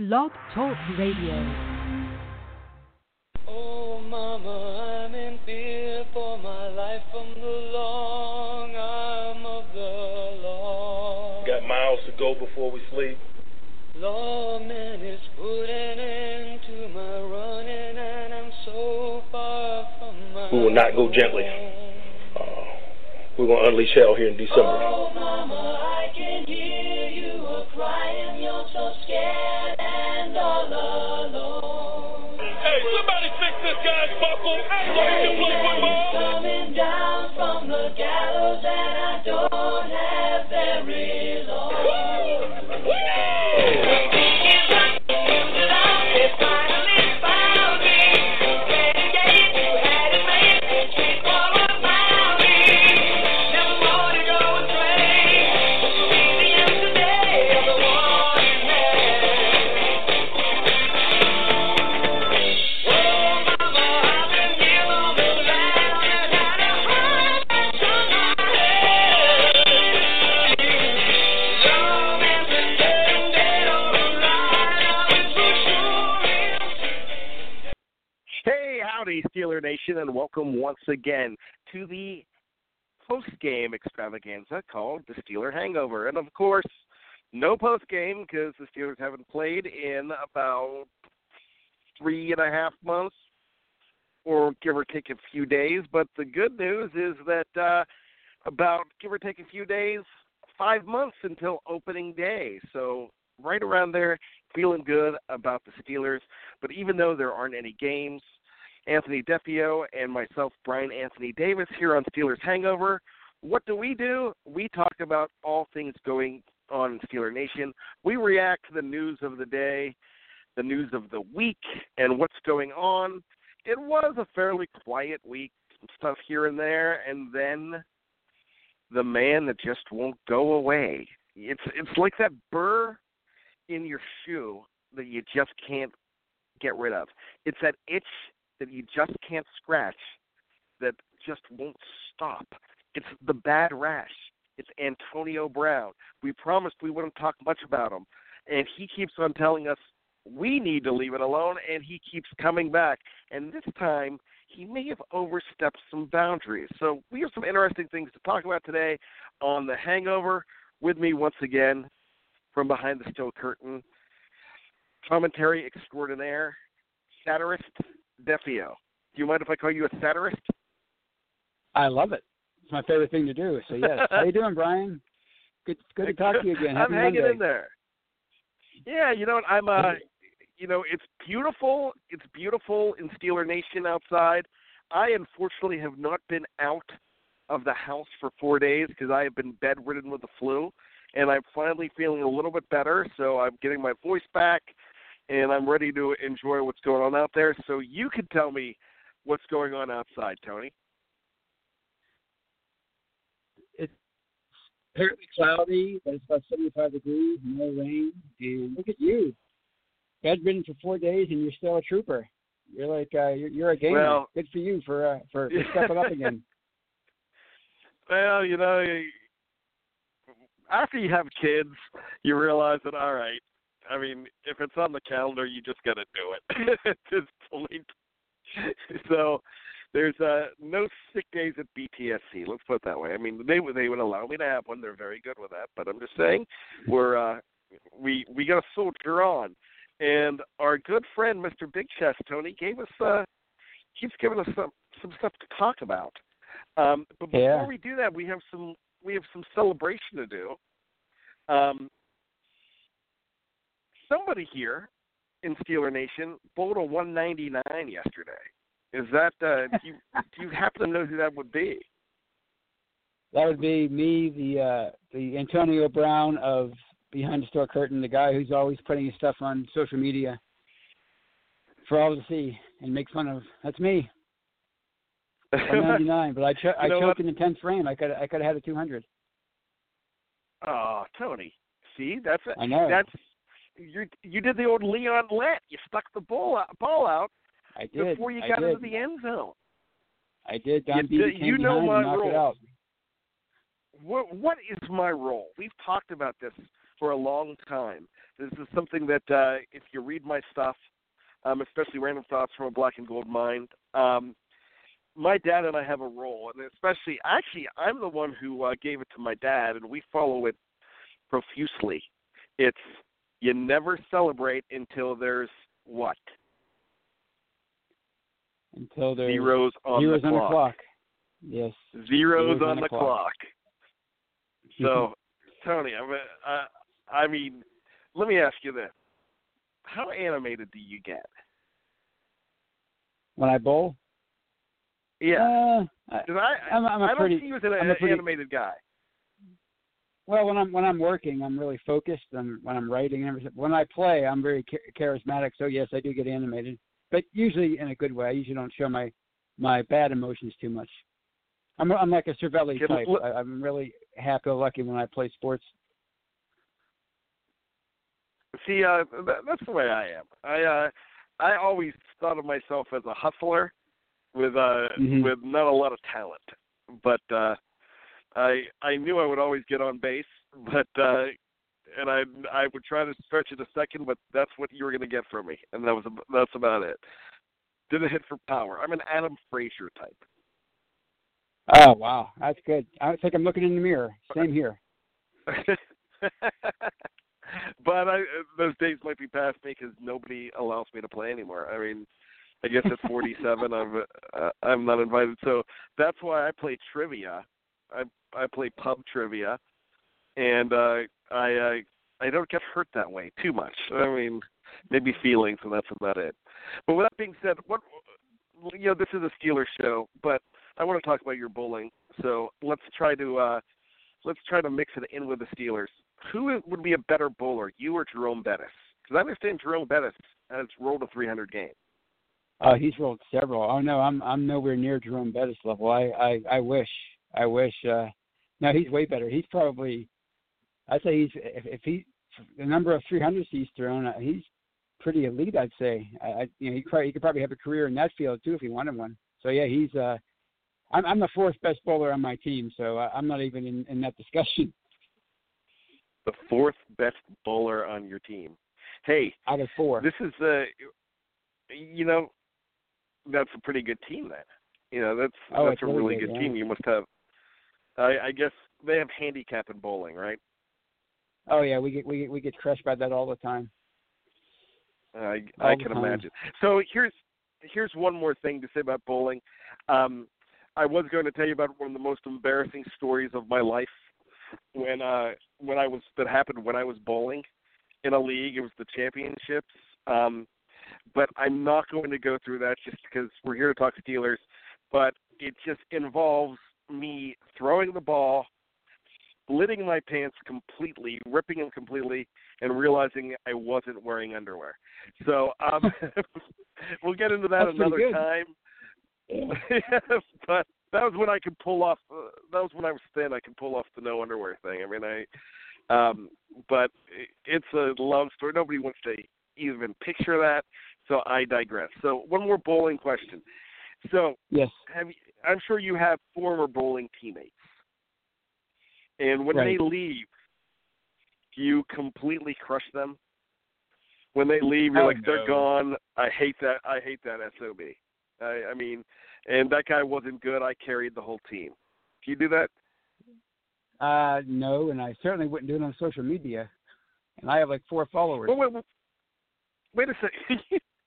Blog Talk Radio. Oh, Mama, I'm in fear for my life from the long arm of the law. Got miles to go before we sleep. Lawman is putting an end to my running, and I'm so far from my We will not go gently. We're going to unleash hell here in December. Oh, Mama, I can hear you crying. You're so scared and all alone. Hey, somebody fix this guy's buckle. He's coming down from the gallows, and I don't have very long. Steeler Nation, and welcome once again to the post-game extravaganza called the Steeler Hangover. And of course, no post-game because the Steelers haven't played in about 3.5 months, or give or take a few days. But the good news is that about, give or take a few days, 5 months until opening day. So right around there, feeling good about the Steelers. But even though there aren't any games, Anthony Defio and myself, Brian Anthony Davis, here on Steelers Hangover. What do? We talk about all things going on in Steeler Nation. We react to the news of the day, the news of the week, and what's going on. It was a fairly quiet week, some stuff here and there, and then the man that just won't go away. It's like that burr in your shoe that you just can't get rid of. It's that itch that you just can't scratch, that just won't stop. It's the bad rash. It's Antonio Brown. We promised we wouldn't talk much about him, and he keeps on telling us we need to leave it alone, and he keeps coming back. And this time, he may have overstepped some boundaries. So we have some interesting things to talk about today on The Hangover. With me once again, from behind the steel curtain, commentary extraordinaire, satirist, Defio. Do you mind if I call you a satirist? I love it. It's my favorite thing to do. So yes. How you doing, Brian? Good to talk to you again. I'm Happy hanging Monday. in there. Yeah, you know what? I'm it's beautiful. It's beautiful in Steeler Nation outside. I unfortunately have not been out of the house for 4 days because I have been bedridden with the flu, and I'm finally feeling a little bit better. So I'm getting my voice back, and I'm ready to enjoy what's going on out there. So you can tell me what's going on outside, Tony. It's apparently cloudy, but it's about 75 degrees, no rain. And look at you. Bedridden for 4 days, and you're still a trooper. You're like you're a gamer. Well, good for you for stepping up again. Well, after you have kids, you realize that, all right, I mean, if it's on the calendar, you just got to do it at this point. So there's no sick days at BTSC. Let's put it that way. I mean, they would allow me to have one. They're very good with that. But I'm just saying, we got to soldier on. And our good friend, Mr. Big Chest, Tony, keeps giving us some stuff to talk about. But before we do that, we have some celebration to do. Somebody here in Steeler Nation bowled a 199 yesterday. Is that do you happen to know who that would be? That would be me, the Antonio Brown of Behind the Store Curtain, the guy who's always putting his stuff on social media for all to see and make fun of. That's me. 199, but I choked in the 10th frame. I could have had a 200. Oh, Tony, see, that's it. I know. You did the old Leon Lett. You stuck the ball out. I did. Before you got into the end zone. I did. Don Beebe came behind and knocked it out. What is my role? We've talked about this for a long time. This is something that if you read my stuff, especially Random Thoughts from a Black and Gold Mind, my dad and I have a role, and actually, I'm the one who gave it to my dad, and we follow it profusely. It's you never celebrate until there's what? Until there's zeros on the clock. Yes. Zeros on the clock. So, Tony, I mean, let me ask you this. How animated do you get? When I bowl? Yeah. I don't see you as an animated guy. Well, when I'm working, I'm really focused, and when I'm writing and everything. When I play, I'm very charismatic, so yes, I do get animated, but usually in a good way. I usually don't show my bad emotions too much. I'm like a Cervelli type. I'm really happy-go-lucky when I play sports. See, that's the way I am. I always thought of myself as a hustler with not a lot of talent, but I knew I would always get on base, but and I would try to stretch it a second, but that's what you were going to get from me, and that's about it. Didn't hit for power. I'm an Adam Frazier type. Oh wow, that's good. I think I'm looking in the mirror. Same here. But those days might be past me because nobody allows me to play anymore. I mean, I guess at 47, I'm not invited. So that's why I play trivia. I play pub trivia, and I don't get hurt that way too much. I mean, maybe feelings, and that's about it. But with that being said, this is a Steelers show, but I want to talk about your bowling. So let's try to mix it in with the Steelers. Who would be a better bowler, you or Jerome Bettis? Because I understand Jerome Bettis has rolled a 300 game. Oh, he's rolled several. Oh no, I'm nowhere near Jerome Bettis level. I wish. No, he's way better. He's probably, I'd say the number of 300s he's thrown, he's pretty elite. I'd say. He could probably have a career in that field too if he wanted one. So yeah, he's. I'm the fourth best bowler on my team, so I'm not even in that discussion. The fourth best bowler on your team. Hey, out of four. This is that's a pretty good team then. That's a really good team. You must have. I guess they have handicap in bowling, right? Oh yeah, we get crushed by that all the time. I can imagine. So here's one more thing to say about bowling. I was going to tell you about one of the most embarrassing stories of my life that happened when I was bowling in a league. It was the championships. But I'm not going to go through that just because we're here to talk Steelers. But it just involves me throwing the ball, splitting my pants completely, ripping them completely, and realizing I wasn't wearing underwear. So we'll get into that another time. Yeah. But that was when I could pull off. That was when I was thin. I could pull off the no underwear thing. I mean, but it's a long story. Nobody wants to even picture that. So I digress. So one more bowling question. So yes, I'm sure you have former bowling teammates, and when they leave, do you completely crush them? When they leave, you're like, they're gone. I hate that SOB. I mean, and that guy wasn't good. I carried the whole team. Do you do that? No, and I certainly wouldn't do it on social media. And I have like 4 followers. Wait a second.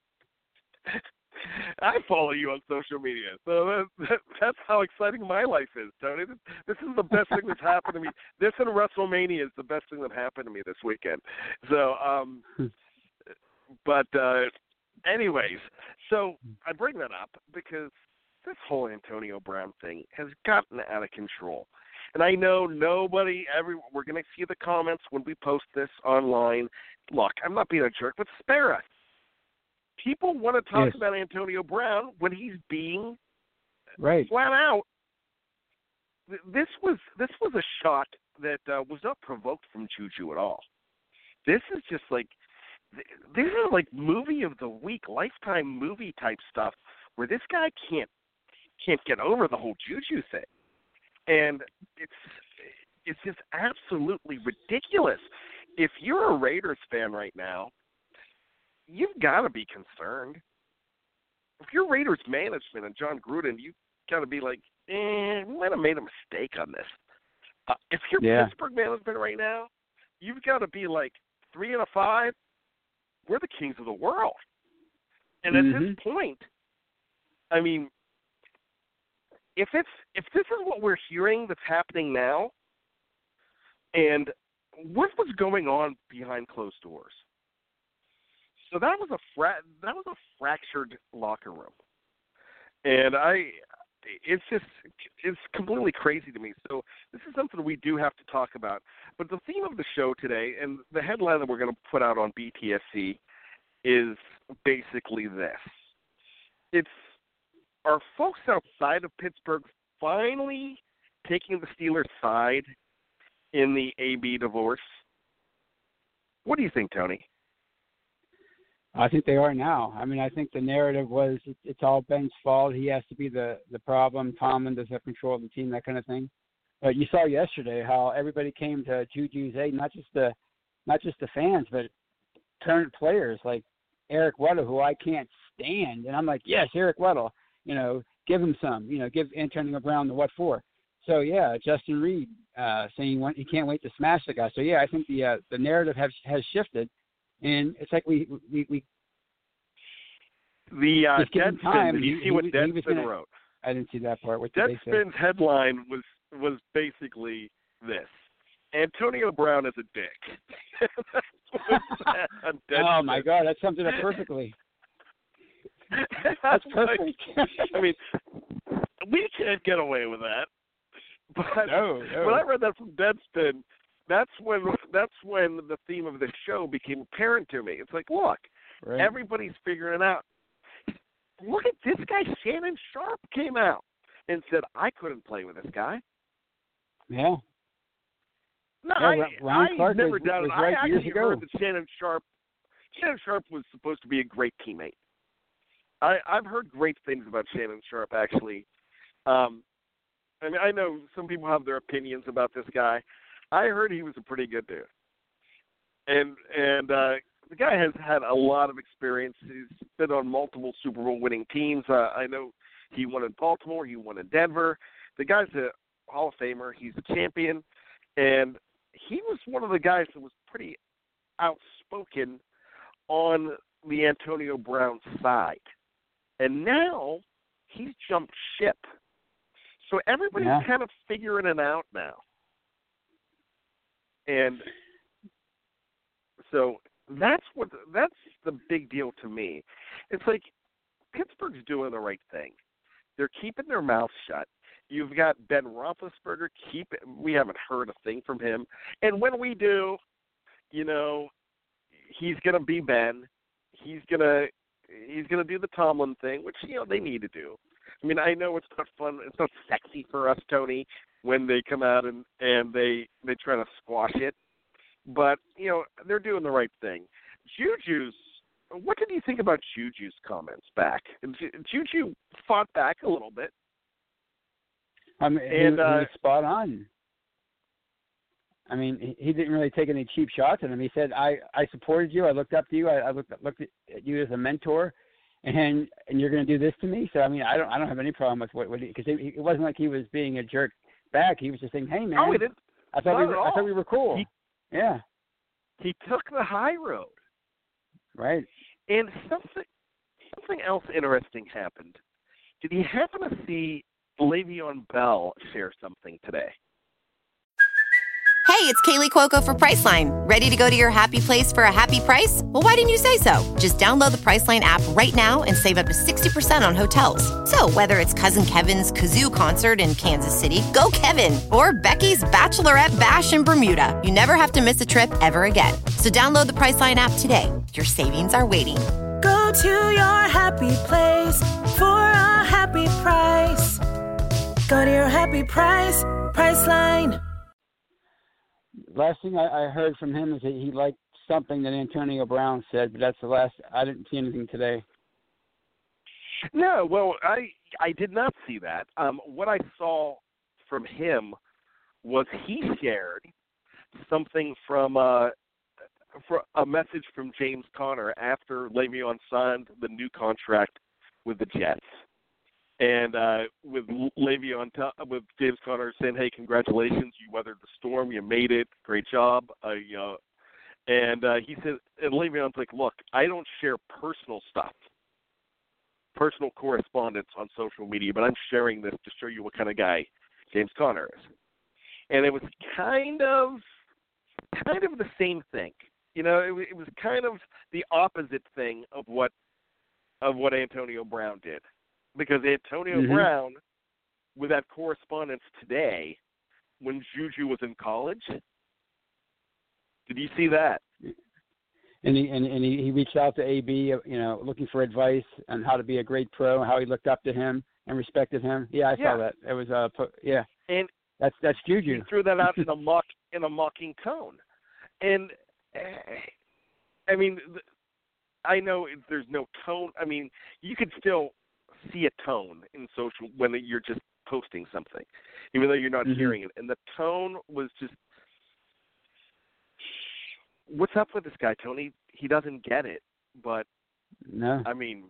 I follow you on social media, so that's how exciting my life is, Tony. This is the best thing that's happened to me. This and WrestleMania is the best thing that happened to me this weekend. So, anyways, so I bring that up because this whole Antonio Brown thing has gotten out of control. And I know we're going to see the comments when we post this online. Look, I'm not being a jerk, but spare us. People want to talk about Antonio Brown when he's being flat out. This was a shot that was not provoked from Juju at all. This is just like, these are like movie of the week, Lifetime movie type stuff where this guy can't get over the whole Juju thing. And it's just absolutely ridiculous. if you're a Raiders fan right now, you've got to be concerned. If you're Raiders management and John Gruden, you've got to be like, we might have made a mistake on this. If you're Pittsburgh management right now, you've got to be like 3 out of 5. We're the kings of the world. And at this point, I mean, if this is what we're hearing that's happening now, and what was going on behind closed doors, so that was a fractured locker room, and it's completely crazy to me. So this is something we do have to talk about. But the theme of the show today, and the headline that we're going to put out on BTSC, is basically this: it's, are folks outside of Pittsburgh finally taking the Steelers' side in the AB divorce? What do you think, Tony? I think they are now. I mean, I think the narrative was it's all Ben's fault. He has to be the problem. Tomlin doesn't have control of the team, that kind of thing. But you saw yesterday how everybody came to Juju's aid, not just the fans, but current players like Eric Weddle, who I can't stand. And I'm like, yes, Eric Weddle, give him some, give Antonio Brown the what for. So, yeah, Justin Reed saying he can't wait to smash the guy. So, yeah, I think the narrative has shifted. And it's like we Deadspin, did you see what Deadspin wrote? I didn't see that part. What Deadspin's headline was basically this: Antonio Brown is a dick. Oh, my God, that sums it up perfectly. That's perfect. I mean, we can't get away with that. But no. When I read that from Deadspin, that's when the theme of the show became apparent to me. It's like, look, everybody's figuring it out. Look at this guy. Shannon Sharp came out and said, I couldn't play with this guy. Yeah. No, Ron Clark never doubted. Was right I years actually ago. heard that Shannon Sharp was supposed to be a great teammate. I've heard great things about Shannon Sharp, actually. I mean, I know some people have their opinions about this guy. I heard he was a pretty good dude. And the guy has had a lot of experience. He's been on multiple Super Bowl winning teams. I know he won in Baltimore. He won in Denver. The guy's a Hall of Famer. He's a champion. And he was one of the guys that was pretty outspoken on the Antonio Brown side. And now he's jumped ship. So everybody's kind of figuring it out now. And so that's the big deal to me. It's like Pittsburgh's doing the right thing. They're keeping their mouths shut. You've got Ben Roethlisberger. We haven't heard a thing from him. And when we do, he's going to be Ben. He's going to do the Tomlin thing, which, they need to do. I mean, I know it's not fun. It's not sexy for us, Tony, when they come out and they try to squash it. But, they're doing the right thing. What did you think about Juju's comments back? Juju fought back a little bit. I mean, he was spot on. I mean, he didn't really take any cheap shots at him. He said, I supported you. I looked up to you. I looked at you as a mentor. And you're going to do this to me? So, I mean, I don't have any problem with what because it wasn't like he was being a jerk back. He was just saying, hey, man, he didn't. I thought we were cool. He took the high road. Right. And something else interesting happened. Did you happen to see Le'Veon Bell share something today? Hey, it's Kaylee Cuoco for Priceline. Ready to go to your happy place for a happy price? Well, why didn't you say so? Just download the Priceline app right now and save up to 60% on hotels. So whether it's Cousin Kevin's Kazoo Concert in Kansas City, go Kevin, or Becky's Bachelorette Bash in Bermuda, you never have to miss a trip ever again. So download the Priceline app today. Your savings are waiting. Go to your happy place for a happy price. Go to your happy price, Priceline. Last thing I heard from him is that he liked something that Antonio Brown said, but that's the last. I didn't see anything today. No, well, I did not see that. What I saw from him was he shared something from for a message from James Conner after Le'Veon signed the new contract with the Jets. And with Le'Veon, with James Conner saying, "Hey, congratulations, you weathered the storm, you made it, great job." And he said, and Le'Veon's like, "Look, I don't share personal stuff, personal correspondence on social media, but I'm sharing this to show you what kind of guy James Conner is." And it was kind of the same thing, you know. It was kind of the opposite thing of what Antonio Brown did. Because Antonio Brown, with that correspondence today, when Juju was in college, did you see that? And he reached out to AB, looking for advice on how to be a great pro, how he looked up to him and respected him. Yeah, I saw that. It was And that's Juju. He threw that out in a mocking tone, and I mean, I know there's no tone. I mean, you could still see a tone in social when you're just posting something, even though you're not hearing it. And the tone was just, what's up with this guy, Tony? He doesn't get it. But, no. I mean,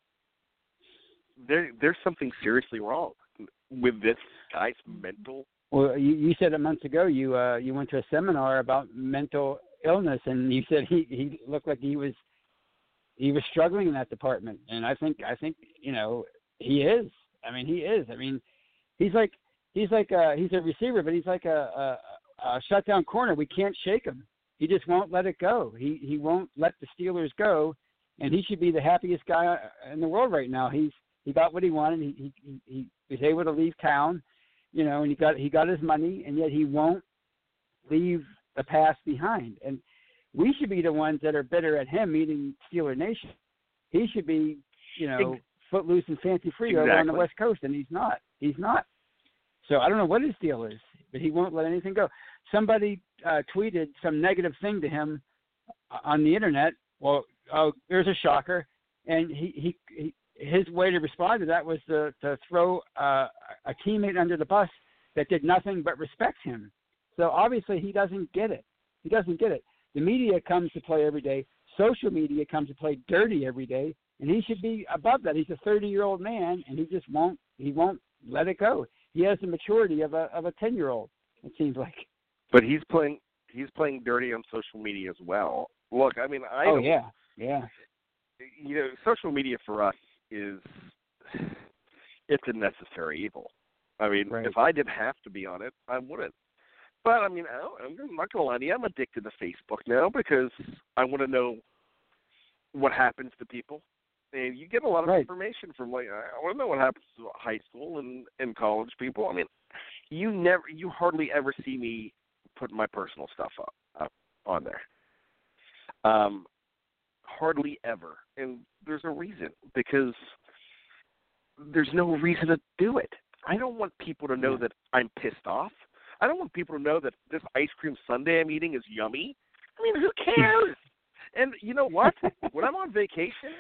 there's something seriously wrong with this guy's mental. Well, you said it months ago you went to a seminar about mental illness, and you said he looked like he was struggling in that department, and I think he is. I mean, he is. I mean, he's a receiver, but he's like a shutdown corner. We can't shake him. He just won't let it go. He won't let the Steelers go, and he should be the happiest guy in the world right now. He got what he wanted. He was able to leave town, and he got his money, and yet he won't leave the past behind. And we should be the ones that are bitter at him, meaning Steeler Nation. He should be, footloose and fancy free over on the West Coast, and he's not. He's not. So I don't know what his deal is, but he won't let anything go. Somebody tweeted some negative thing to him on the internet. Well, there's a shocker, and his way to respond to that was to throw a teammate under the bus that did nothing but respect him. So obviously he doesn't get it. He doesn't get it. The media comes to play every day. Social media comes to play dirty every day, and he should be above that. He's a 30-year-old man, and he just won't. He won't let it go. He has the maturity of a 10-year-old. It seems like. But he's playing dirty on social media as well. Look, I mean, yeah. Social media for us it's a necessary evil. I mean, right. If I didn't have to be on it, I wouldn't. But, I mean, I'm not going to lie to you. I'm addicted to Facebook now because I want to know what happens to people. And you get a lot of information from, I want to know what happens to high school and college people. I mean, you hardly ever see me put my personal stuff up on there. Hardly ever. And there's a reason, because there's no reason to do it. I don't want people to know that I'm pissed off. I don't want people to know that this ice cream sundae I'm eating is yummy. I mean, who cares? And you know what? When I'm on vacation,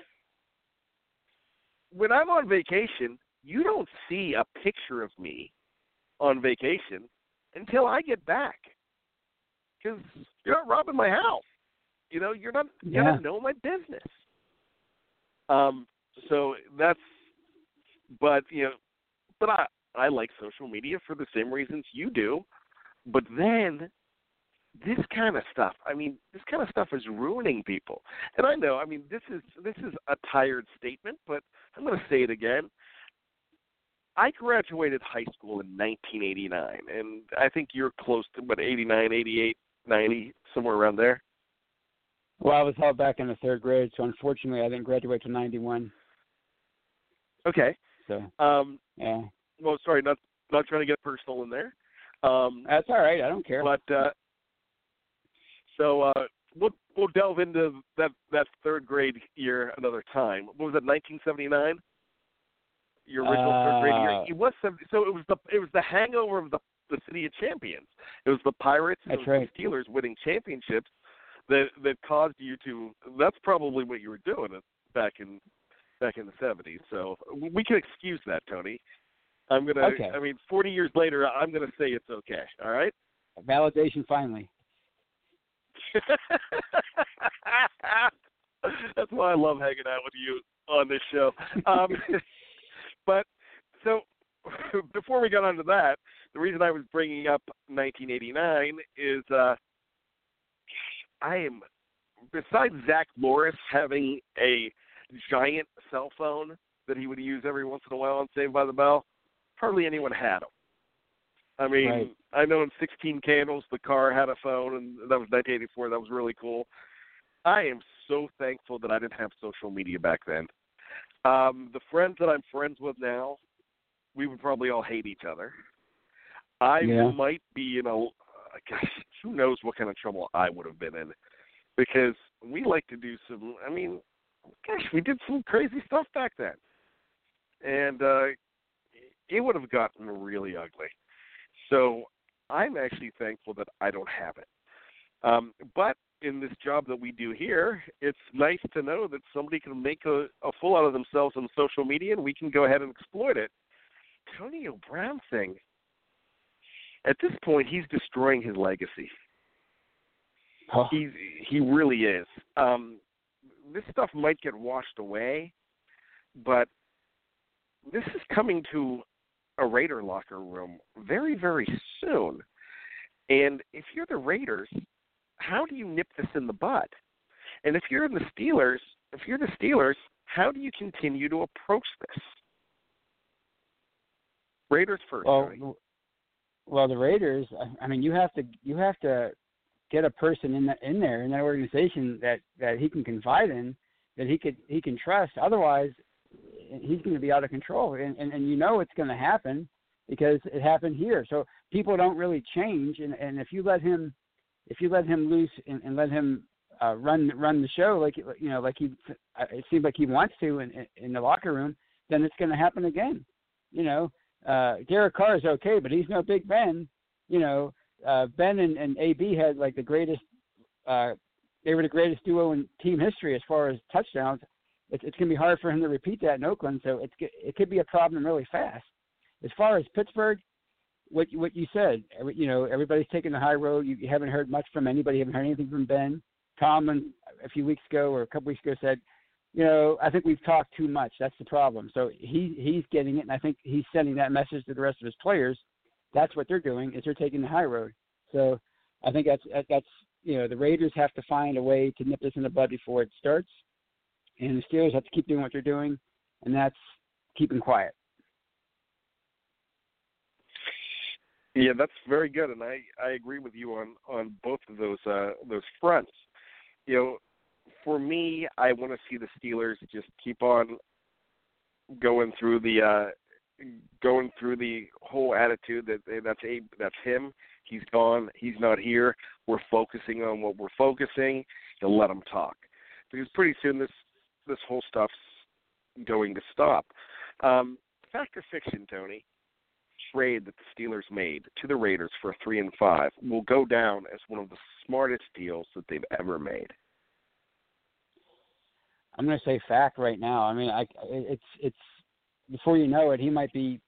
you don't see a picture of me on vacation until I get back. Because you're not robbing my house. You're not going to know my business. So that's, but I like social media for the same reasons you do. But then this kind of stuff is ruining people. And I know, I mean, this is a tired statement, but I'm going to say it again. I graduated high school in 1989, and I think you're close to, 89, 88, 90, somewhere around there? Well, I was held back in the third grade, so unfortunately I didn't graduate till 91. Okay. So, yeah. Well, sorry, not trying to get personal in there. That's all right. I don't care. But we'll delve into that third grade year another time. What was it, 1979? Your original third grade year. It was 70, so it was the hangover of the City of Champions. It was the Pirates and the Steelers winning championships that caused you to. That's probably what you were doing back in the 70s. So we can excuse that, Tony. I'm gonna. Okay. I mean, 40 years later, I'm gonna say it's okay. All right. Validation finally. That's why I love hanging out with you on this show. But so before we got onto that, the reason I was bringing up 1989 is I am, besides Zach Morris having a giant cell phone that he would use every once in a while on Saved by the Bell, hardly anyone had them. I mean, Right. I know in 16 Candles, the car had a phone, and that was 1984. That was really cool. I am so thankful that I didn't have social media back then. The friends that I'm friends with now, we would probably all hate each other. I might be in gosh, who knows what kind of trouble I would have been in, because we like to do some, I mean, gosh, we did some crazy stuff back then. And it would have gotten really ugly. So I'm actually thankful that I don't have it. But in this job that we do here, it's nice to know that somebody can make a fool out of themselves on social media, and we can go ahead and exploit it. Antonio Brown thing, at this point, he's destroying his legacy. Oh. He really is. This stuff might get washed away, but this is coming to a Raider locker room very, very soon. And if you're the Raiders, how do you nip this in the bud? And if you're the Steelers, how do you continue to approach this? Raiders first. Well, the Raiders. I mean, you have to get a person in there in that organization that he can confide in, that he can trust. Otherwise, he's going to be out of control, and you know it's going to happen because it happened here. So people don't really change, and if you let him loose and let him run the show like it seems like he wants to in the locker room, then it's going to happen again. Derek Carr is okay, but he's no Big Ben. Ben and AB had like the greatest. They were the greatest duo in team history as far as touchdowns. It's going to be hard for him to repeat that in Oakland, so it could be a problem really fast. As far as Pittsburgh, what you said, everybody's taking the high road. You haven't heard much from anybody. You haven't heard anything from Ben. Tomlin a few weeks ago or a couple weeks ago said, I think we've talked too much. That's the problem. So he's getting it, and I think he's sending that message to the rest of his players. That's what they're doing, is they're taking the high road. So I think that's the Raiders have to find a way to nip this in the bud before it starts, and the Steelers have to keep doing what they're doing, and that's keeping quiet. Yeah, that's very good, and I agree with you on both of those fronts. For me, I want to see the Steelers just keep on going through the whole attitude that's him. He's gone. He's not here. We're focusing on what we're focusing, and let him talk, because pretty soon this whole stuff's going to stop. Fact or fiction, Tony? Trade that the Steelers made to the Raiders for 3 and 5 will go down as one of the smartest deals that they've ever made. I'm going to say fact right now. I mean, it's before you know it, he might be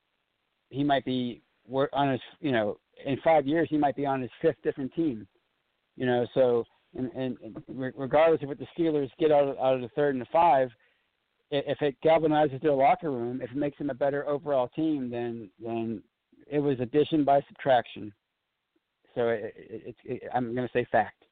on his, in 5 years he might be on his 5th different team, So and regardless of what the Steelers get out of the 3rd and the 5, if it galvanizes their locker room, if it makes them a better overall team, then it was addition by subtraction. So I'm going to say fact.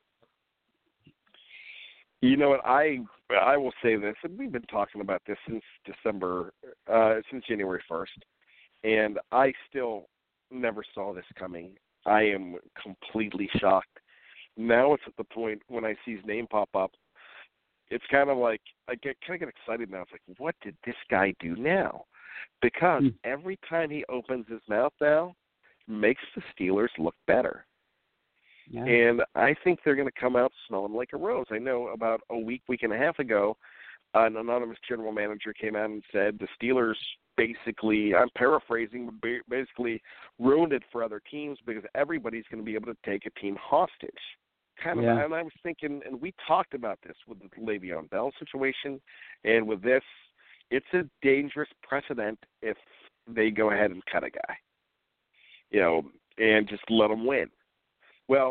You know what? I will say this, and we've been talking about this since January 1st, and I still never saw this coming. I am completely shocked. Now it's at the point when I see his name pop up, it's kind of like I get excited now. It's like, what did this guy do now? Because every time he opens his mouth now, it makes the Steelers look better. Yeah. And I think they're going to come out smelling like a rose. I know about a week and a half ago, an anonymous general manager came out and said the Steelers basically, I'm paraphrasing, but basically ruined it for other teams because everybody's going to be able to take a team hostage. And I was thinking, and we talked about this with the Le'Veon Bell situation, and with this, it's a dangerous precedent if they go ahead and cut a guy, and just let him win. Well,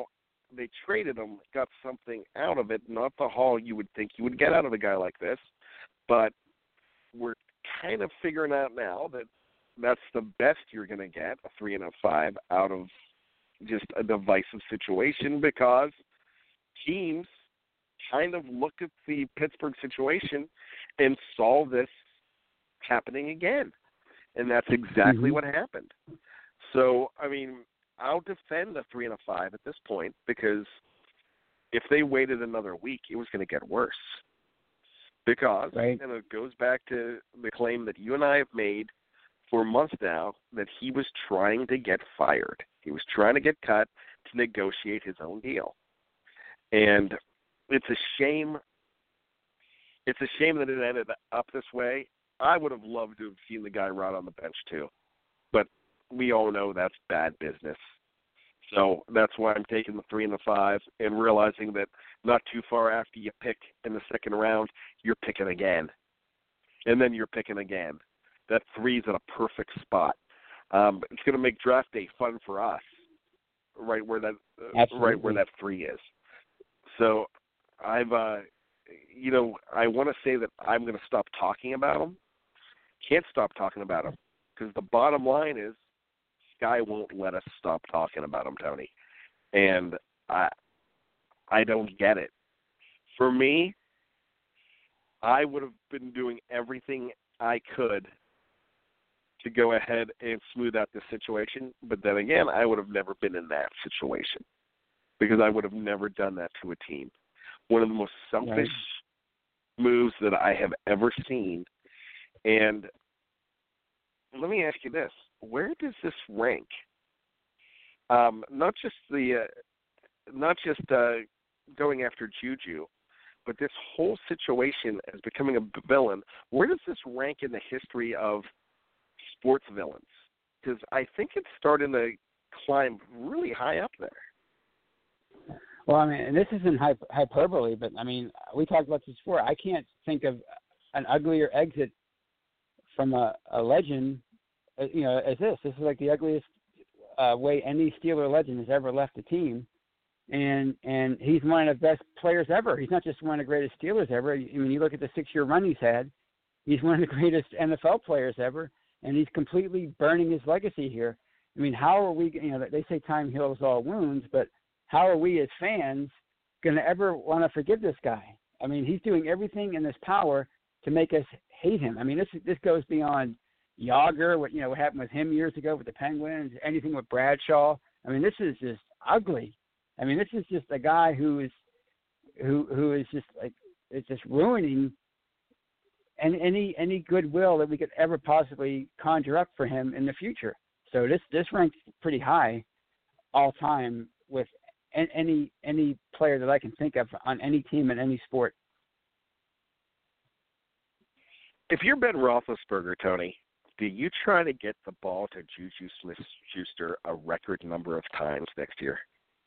they traded him, got something out of it, not the haul you would think you would get out of a guy like this, but we're kind of figuring out now that that's the best you're going to get, a 3 and a 5, out of just a divisive situation, because teams kind of look at the Pittsburgh situation and saw this happening again. And that's exactly what happened. So, I mean, I'll defend a 3 and a 5 at this point, because if they waited another week, it was going to get worse. Because, and it goes back to the claim that you and I have made for months now, that he was trying to get fired. He was trying to get cut to negotiate his own deal. And it's a shame. It's a shame that it ended up this way. I would have loved to have seen the guy rot on the bench too. But we all know that's bad business. So that's why I'm taking the 3 and the 5 and realizing that not too far after you pick in the second round, you're picking again. And then you're picking again. That 3's at a perfect spot. It's going to make draft day fun for us, right where that 3 is. So I've, I want to say that I'm going to stop talking about him. Can't stop talking about him, because the bottom line is Sky won't let us stop talking about him, Tony. And I don't get it. For me, I would have been doing everything I could to go ahead and smooth out this situation. But then again, I would have never been in that situation, because I would have never done that to a team. One of the most selfish moves that I have ever seen. And let me ask you this. Where does this rank? Not just going after Juju, but this whole situation as becoming a villain. Where does this rank in the history of sports villains? Because I think it's starting to climb really high up there. Well, I mean, and this isn't hyperbole, but, I mean, we talked about this before. I can't think of an uglier exit from a legend, as this. This is like the ugliest way any Steeler legend has ever left a team. And he's one of the best players ever. He's not just one of the greatest Steelers ever. I mean, you look at the 6-year run he's had, he's one of the greatest NFL players ever, and he's completely burning his legacy here. I mean, how are we, they say time heals all wounds, but how are we as fans going to ever want to forgive this guy? I mean, he's doing everything in his power to make us hate him. I mean, this goes beyond Yager, what happened with him years ago with the Penguins, anything with Bradshaw. I mean, this is just ugly. I mean, this is just a guy who is just like, it's just ruining any goodwill that we could ever possibly conjure up for him in the future. So this ranks pretty high all time with any player that I can think of on any team in any sport. If you're Ben Roethlisberger, Tony, do you try to get the ball to Juju Smith-Schuster a record number of times next year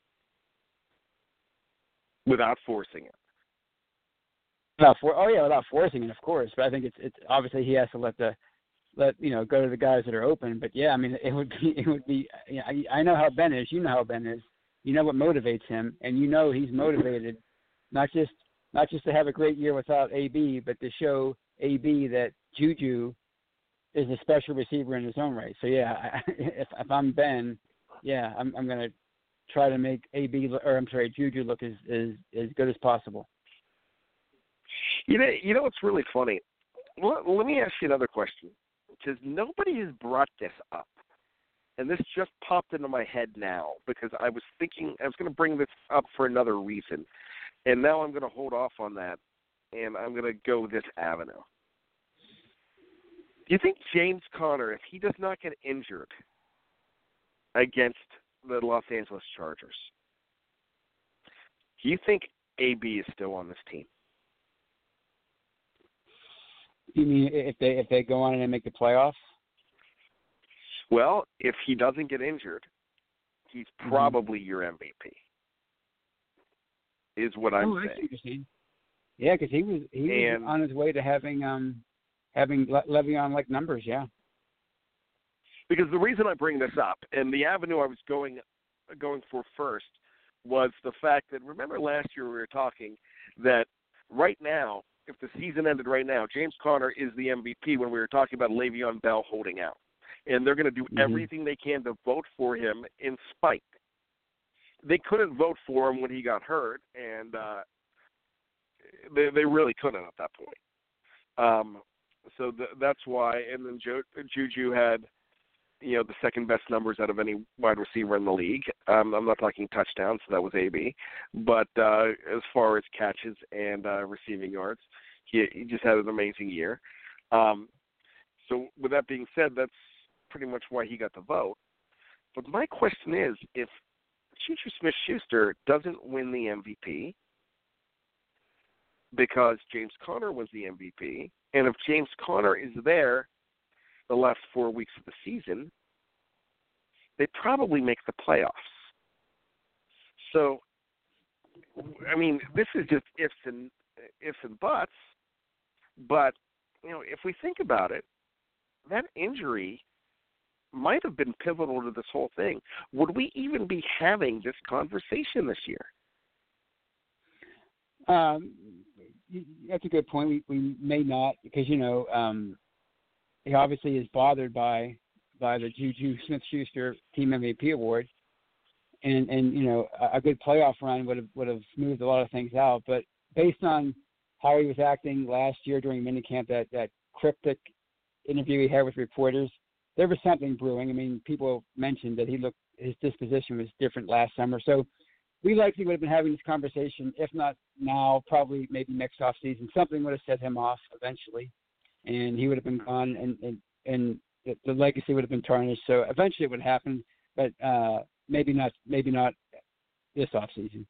without forcing it? Without forcing it, of course. But I think it's obviously he has to let go to the guys that are open. But yeah, I mean, it would be. I know how Ben is. You know how Ben is. You know what motivates him, and he's motivated not just to have a great year without AB, but to show AB that Juju is a special receiver in his own right. So yeah, if I'm Ben, yeah, I'm going to try to make Juju look as good as possible. You know what's really funny? Let me ask you another question, because nobody has brought this up. And this just popped into my head now, because I was thinking I was going to bring this up for another reason. And now I'm going to hold off on that, and I'm going to go this avenue. Do you think James Conner, if he does not get injured against the Los Angeles Chargers, do you think AB is still on this team? You mean if they go on and make the playoffs? Well, if he doesn't get injured, he's probably your MVP. Is what I'm saying. Yeah, because he was on his way to having Le'Veon-like numbers. Yeah. Because the reason I bring this up, and the avenue I was going for first, was the fact that, remember last year we were talking that right now, if the season ended right now, James Conner is the MVP when we were talking about Le'Veon Bell holding out. And they're going to do everything they can to vote for him in spite. They couldn't vote for him when he got hurt, and they really couldn't at that point. So that's why. And then Juju had, the second best numbers out of any wide receiver in the league. I'm not talking touchdowns, so that was AB. But as far as catches and receiving yards, he just had an amazing year. So with that being said, that's pretty much why he got the vote. But my question is, if Juju Smith-Schuster doesn't win the MVP because James Conner was the MVP, and if James Conner is there the last 4 weeks of the season, they probably make the playoffs. So, I mean, this is just ifs and buts. But, if we think about it, that injury might have been pivotal to this whole thing. Would we even be having this conversation this year? That's a good point. We may not, because he obviously is bothered by the Juju Smith-Schuster Team MVP award, and a good playoff run would have smoothed a lot of things out. But based on how he was acting last year during minicamp, that cryptic interview he had with reporters, there was something brewing. I mean, people mentioned that his disposition was different last summer. So we likely would have been having this conversation, if not now, probably maybe next off season. Something would have set him off eventually, and he would have been gone, and the legacy would have been tarnished. So eventually it would happen, but maybe not this off season.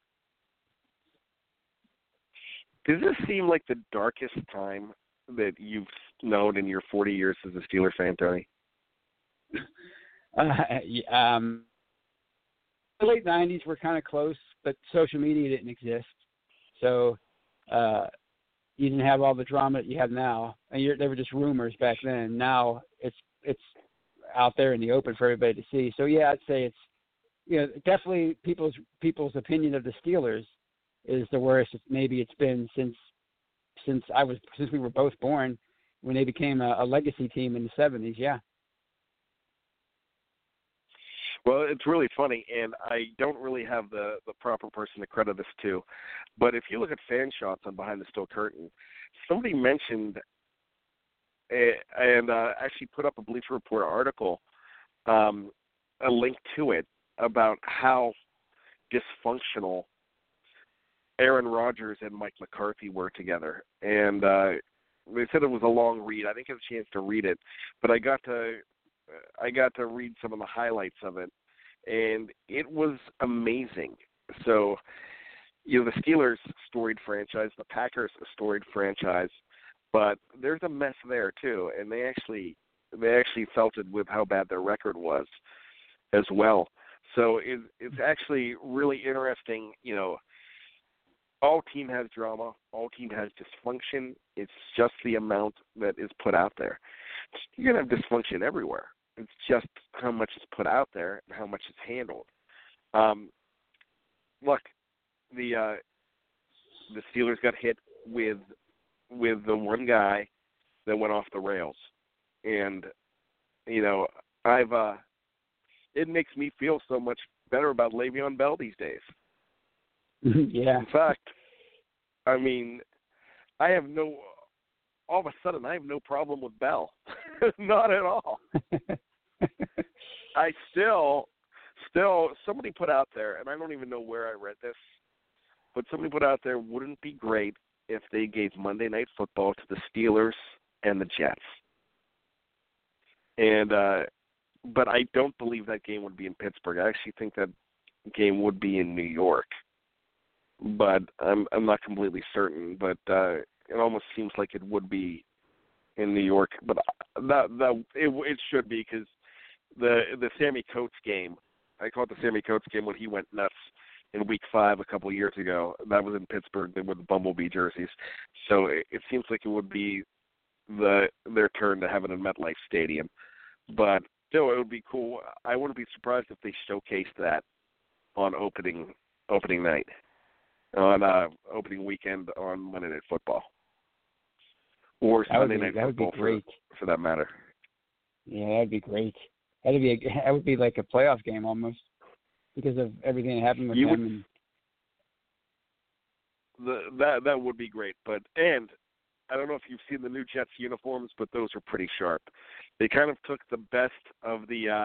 Does this seem like the darkest time that you've known in your 40 years as a Steelers fan, Tony? The late 90s were kind of close, but social media didn't exist. So you didn't have all the drama that you have now. And they were just rumors back then. Now it's out there in the open for everybody to see. So, yeah, I'd say it's definitely people's opinion of the Steelers is the worst maybe it's been since we were both born, when they became a legacy team in the 70s, yeah. Well, it's really funny, and I don't really have the proper person to credit this to, but if you look at fan shots on Behind the Steel Curtain, somebody mentioned and actually put up a Bleacher Report article, a link to it, about how dysfunctional Aaron Rodgers and Mike McCarthy were together. And they said it was a long read. I didn't get a chance to read it, but I got to read some of the highlights of it, and it was amazing. So, the Steelers, storied franchise, the Packers, a storied franchise, but there's a mess there too, and they actually felt it with how bad their record was as well. So it's actually really interesting. All team has drama. All team has dysfunction. It's just the amount that is put out there. You're going to have dysfunction everywhere. It's just how much is put out there and how much is handled. Look, the Steelers got hit with the one guy that went off the rails. And, it makes me feel so much better about Le'Veon Bell these days. Yeah. In fact, I mean, all of a sudden I have no problem with Bell. Not at all. I still, somebody put out there, and I don't even know where I read this, but somebody put out there, wouldn't it be great if they gave Monday Night Football to the Steelers and the Jets? And, but I don't believe that game would be in Pittsburgh. I actually think that game would be in New York. But I'm not completely certain. But it almost seems like it would be in New York. But it should be, because the Sammy Coates game, I call it the Sammy Coates game when he went nuts in Week 5 a couple of years ago. That was in Pittsburgh with the Bumblebee jerseys. So it seems like it would be their turn to have it in MetLife Stadium. But still, it would be cool. I wouldn't be surprised if they showcased that on opening opening night, on opening weekend on Monday Night Football. Or Sunday Night Football, that would be great. For that matter. Yeah, that would be great. That would be like a playoff game almost because of everything that happened with him. That would be great. And I don't know if you've seen the new Jets uniforms, but those are pretty sharp. They kind of took the best of the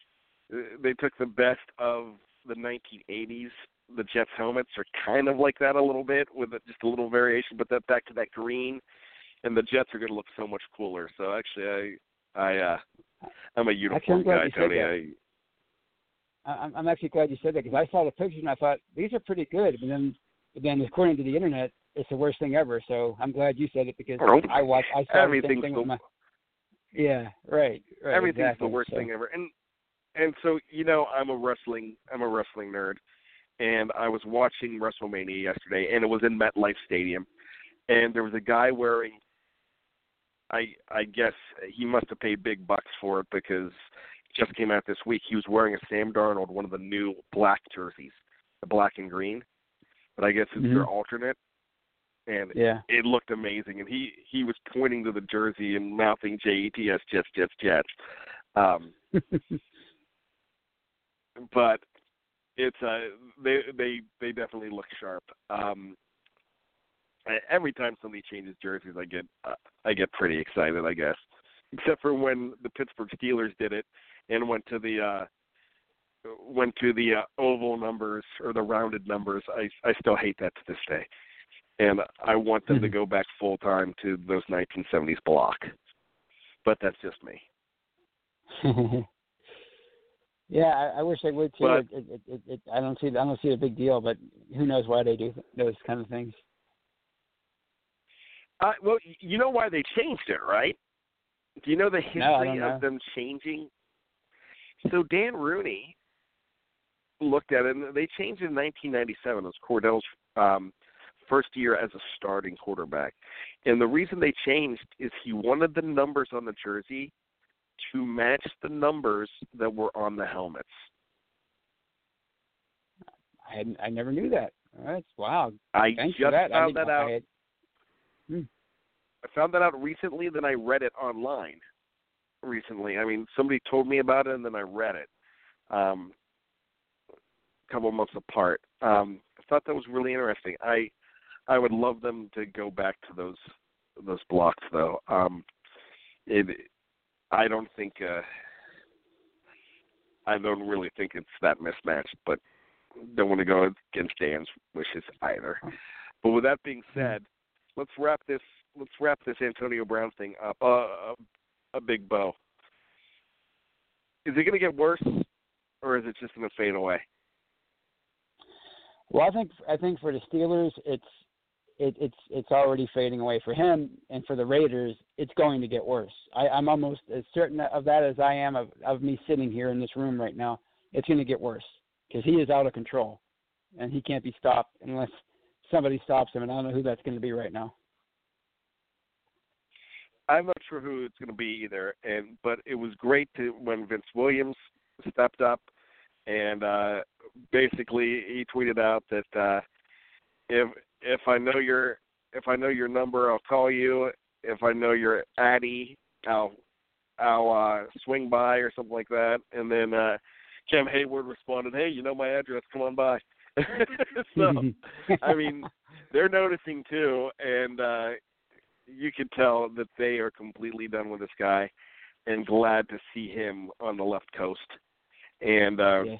1980s. The Jets helmets are kind of like that a little bit with just a little variation, but that back to that green, and the Jets are going to look so much cooler. So actually, I'm a uniform guy, Tony. I'm actually glad you said that because I saw the pictures and I thought these are pretty good, but then according to the internet, it's the worst thing ever. So I'm glad you said it because I saw the same thing with my. Yeah, right. Everything's exactly. the worst thing ever, and so I'm a wrestling nerd, and I was watching WrestleMania yesterday, and it was in MetLife Stadium, and there was a guy wearing. I guess he must have paid big bucks for it because it just came out this week. He was wearing a Sam Darnold, one of the new black jerseys, the black and green, but I guess it's their alternate. And it looked amazing. And he was pointing to the jersey and mouthing Jets, Jets, Jets, Jets. But it's they definitely look sharp. Every time somebody changes jerseys, I get pretty excited, I guess. Except for when the Pittsburgh Steelers did it and went to the oval numbers or the rounded numbers. I still hate that to this day. And I want them to go back full time to those 1970s block. But that's just me. Yeah, I wish they would too. But, I don't see a big deal, but who knows why they do those kind of things. Well, you know why they changed it, right? Do you know the history of them changing? So Dan Rooney looked at it, and they changed it in 1997. It was Cordell's first year as a starting quarterback. And the reason they changed is he wanted the numbers on the jersey to match the numbers that were on the helmets. I never knew that. That's wow. I Thanks just for that. found that out. I found that out recently, then I read it online recently. I mean, somebody told me about it, and then I read it a couple of months apart. I thought that was really interesting. I would love them to go back to those blocks, though. I don't really think it's that mismatched, but don't want to go against Dan's wishes either. But with that being said, let's wrap this Antonio Brown thing up a big bow. Is it going to get worse, or is it just going to fade away? Well, I think for the Steelers, it's already fading away. For him and for the Raiders, it's going to get worse. I'm almost as certain of that as I am of me sitting here in this room right now. It's going to get worse because he is out of control, and he can't be stopped unless somebody stops him, and I don't know who that's going to be right now. I'm not sure who it's going to be either, but it was great when Vince Williams stepped up, and basically he tweeted out that if I know your number, I'll call you. If I know your Addy, I'll swing by or something like that. And then Cam Hayward responded, "Hey, you know my address. Come on by." So, I mean, they're noticing too, and you could tell that they are completely done with this guy and glad to see him on the left coast. And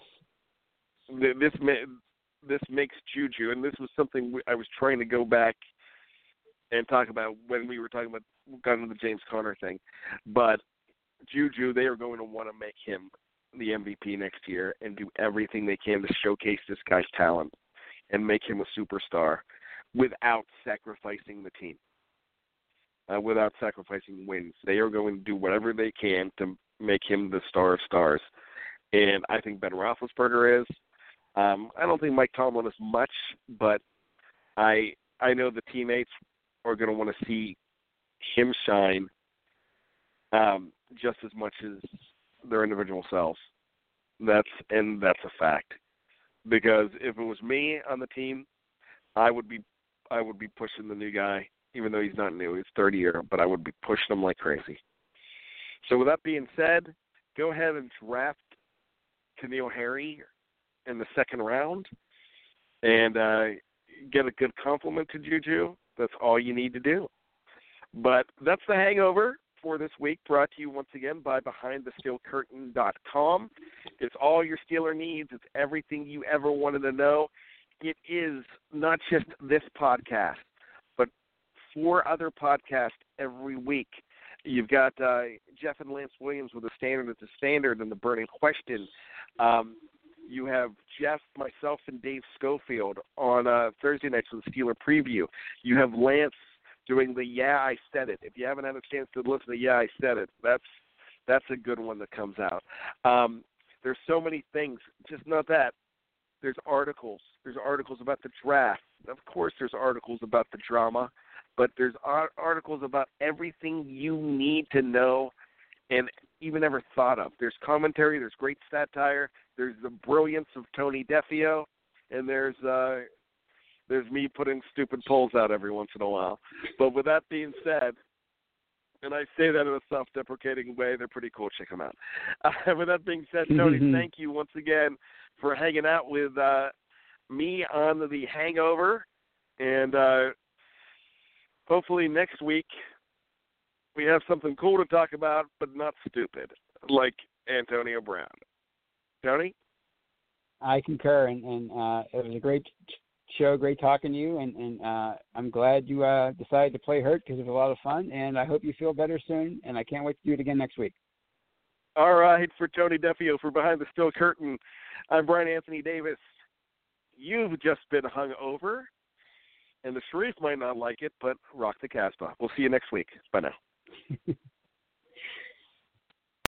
this makes Juju, and this was something I was trying to go back and talk about when we were talking about kind of the James Conner thing. But Juju, they are going to want to make him the MVP next year and do everything they can to showcase this guy's talent and make him a superstar without sacrificing the team, without sacrificing wins. They are going to do whatever they can to make him the star of stars. And I think Ben Roethlisberger is. I don't think Mike Tomlin is much, but I know the teammates are going to want to see him shine just as much as their individual selves. That's a fact. because if it was me on the team, I would be pushing the new guy, even though he's not new. He's 30 year, but I would be pushing him like crazy. So with that being said, go ahead and draft N'Keal Harry in the second round and get a good compliment to Juju. That's all you need to do. But that's the hangover for this week, brought to you once again by BehindTheSteelCurtain.com. It's all your Steeler needs. It's everything you ever wanted to know. It is not just this podcast, but 4 other podcasts every week. You've got Jeff and Lance Williams with a standard at the standard and the burning question. You have Jeff, myself, and Dave Schofield on Thursday nights with the Steeler preview. You have Lance doing the Yeah, I Said It. If you haven't had a chance to listen to Yeah, I Said It, that's a good one that comes out. There's so many things. Just not that. There's articles. There's articles about the draft. Of course, there's articles about the drama, but there's articles about everything you need to know and even ever thought of. There's commentary. There's great satire. There's the brilliance of Tony Defeo, and there's me putting stupid polls out every once in a while. But with that being said, and I say that in a self-deprecating way, they're pretty cool. Check them out. With that being said, Tony, thank you once again for hanging out with me on the hangover. And hopefully next week we have something cool to talk about, but not stupid, like Antonio Brown. Tony? I concur, and it was a great show, great talking to you, and I'm glad you decided to play hurt because it was a lot of fun, and I hope you feel better soon, and I can't wait to do it again next week. All right, for Tony Defeo, for Behind the Steel Curtain, I'm Brian Anthony Davis. You've just been hung over, and the Sharif might not like it, but rock the Casbah. We'll see you next week. Bye now.